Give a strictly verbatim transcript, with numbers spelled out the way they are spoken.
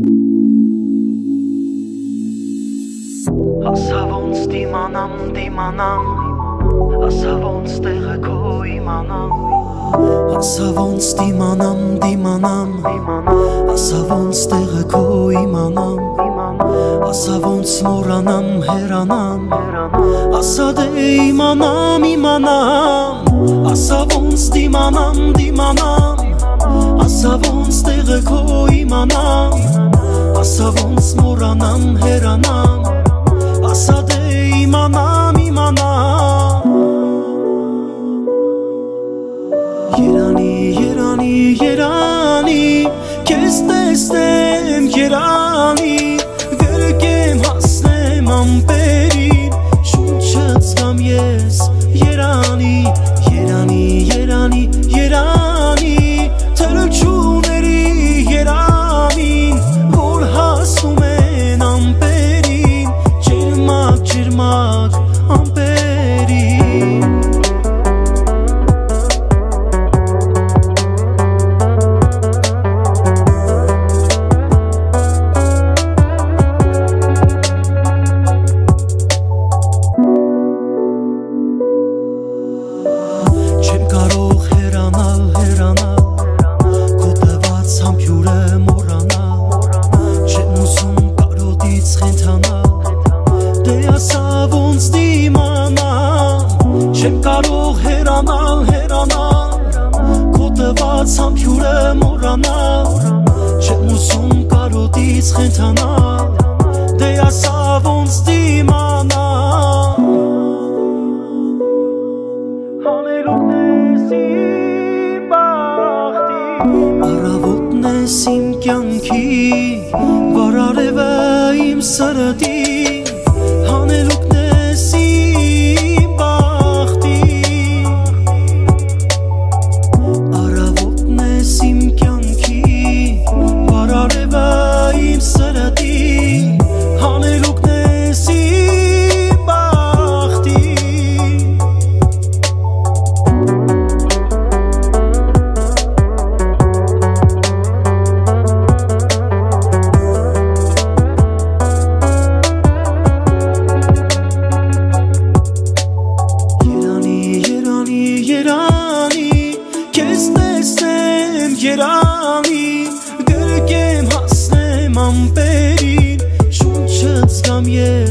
Ասա ոնց դիմանամ, դիմանամ, ասա ոնց տեղը քո իմանամ, ասա ոնց դիմանամ, դիմանամ, ասա ոնց տեղը քո իմանամ, ասա ոնց մոռանամ, հեռանամ, ասա դե իմանամ, իմանամ, ասա ոնց դիմանամ, դիմանամ, ասա ոնց տեղը քո իմանամ, ասա ոնց մոռանամ, հեռանամ, ասա դե իմանամ, իմանամ։ Երանի, երանի, երանի, քեզ տեսնեմ, երանի, գրկեմ հասնեմ ամպերին, շունչս կամ ես, երանի, երանի, երանի, երանի, թրջուների երանին, որ հասնում են ամպերին, ջերմակ, ջերմակ ամպերին։ Չեմ կարող հեռանալ, հեռանալ, քո տված համբյուրը մոռանալ, չեմ ուզում կարոտից խենթանալ, դե ասա ոնց դիմանամ, չեմ կարող հեռանալ, հեռանալ, քո տված համբյուրը մոռանալ, չեմ ուզում կարոտից խենթանալ, դե ասա ոնց դիմանամ։ Առավոտն ես իմ կյանքի, վարարևը իմ սրտի, հանելուկն ես իմ բախտի, առավոտն ես իմ կյանքի, վարարևը իմ սրտի, հանելուկն ես իմ բախտի։ Երանի, քեզ տեսնեմ, երանի, գրկեմ հասնեմ ամպերին, շունչս կամ ես